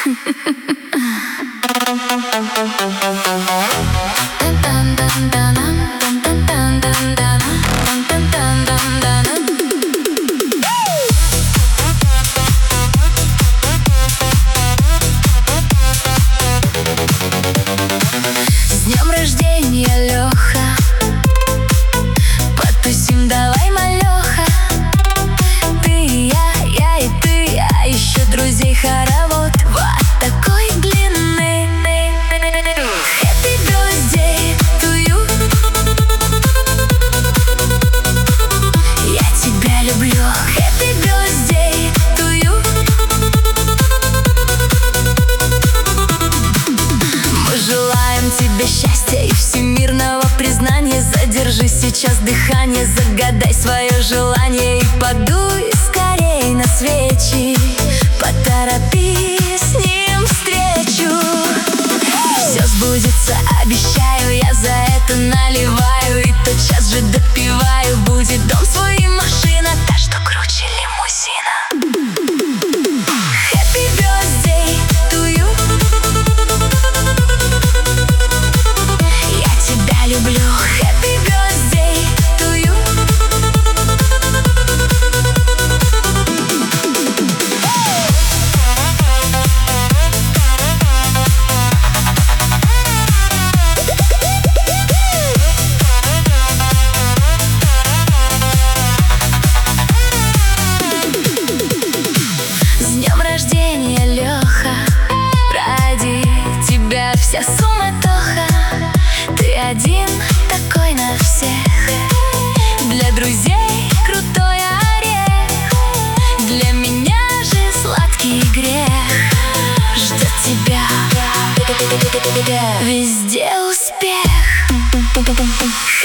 С днем рождения, Леха! Потусим, давай, малеха. Ты и я и ты, а еще друзей хоровод вот такой длины. Happy birthday to you. Я тебя люблю. Happy birthday to you. Мы желаем тебе счастья и всемирного признания. Задержи сейчас дыхание, загадай свое желание и подуй скорей на свечи. Поторопи с ним встречу. Все сбудется, обещаю, я за это наливаю и тотчас же допиваю. Будет дом свой и машина, та, что круче лимузина. Happy birthday to you. Я тебя люблю. Happy birthday to you. С днем рождения, Леха! Ради тебя вся суматоха. Ты один такой на всех. Для друзей крутой орех, для меня же сладкий грех. Ждет тебя везде успех.